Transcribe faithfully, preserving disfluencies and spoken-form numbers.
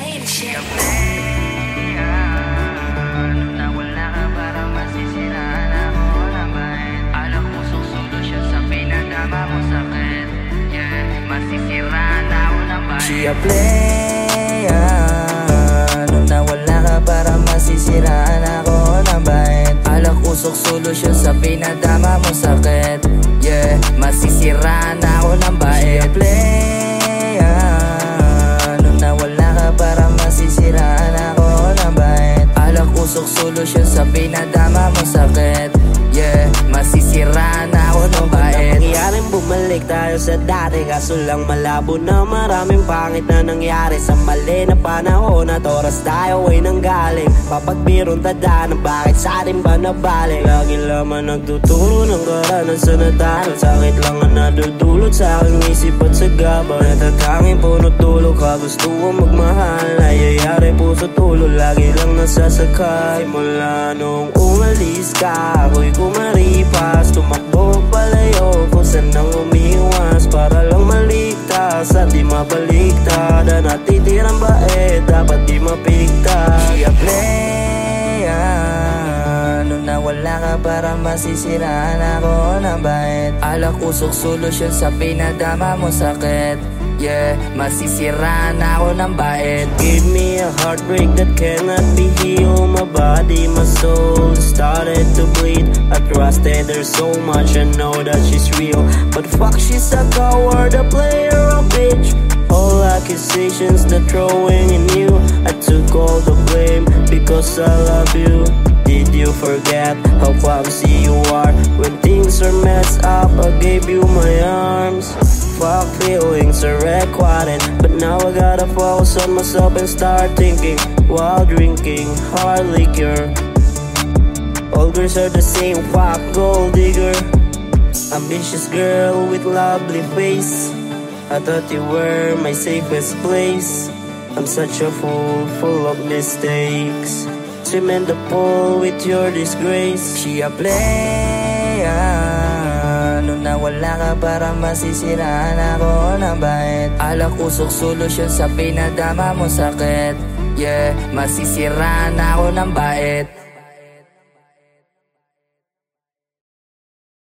Siya play, ano na wala ka para masisiraan ako ng bait. Alam ko solusyon sa pinadama mo sakit. Yeah, masisiraan ako ng bait. Siya play, ano na wala ka para masisiraan ako ng bait. Alam ko solusyon sa pinadama mo sakit. Yeah, masisiraan ako ng bait. Siya play, ano na wala ka para masisiraan ako ng bait. Alak usok solusyon sa pinadama mo sakit. Yeah, masisiraan ako ng bait. Nangyaring bumalik tayo sa dati, kaso lang malabo na maraming pangit na nangyari. Sa mali na panahon at oras tayo ay nanggaling. Papagbirong tada na bakit sa atin ba nabalik. Lagi lamang nagtuturo ng karanan sa natalo. Sakit lang ang nadudulot sa aking isip at sa gaba. Natatanging punot dulo ka, gusto ko magmahal. Nayayari puso tulo, lagi lang nasasakay. Mula nung umalis ka, ako'y kumaripas. Tumakbo palayo kung saan nang umiwas, para lang maligtas at di mabaliktad. Ang natitirang bait dapat di mapigtas. Siya play, ano na wala ka para masisiraan ako ng bait. Alak usok solusyon sa pinadama mo sakit. Yeah, masisiraan ako ng bait. Give me a heartbreak that cannot be healed. My body, my soul started to bleed. I trusted her so much, I know that she's real. But fuck, she's a coward, a player, a bitch. All accusations they're throwing in you, I took all the blame because I love you. Did you forget how clumsy you are? When things are messed up, I gave you my arms. Fuck feelings are required, but now I gotta focus on myself and start thinking while drinking hard liquor. All girls are the same, fuck gold digger. Ambitious girl with lovely face, I thought you were my safest place. I'm such a fool, full of mistakes. Swim in the pool with your disgrace. Siya play, ano na wala ka para masisiraan ako ng bait. Alak usok solusyon sa pinadama mo sakit. Yeah, masisiraan ako ng bait.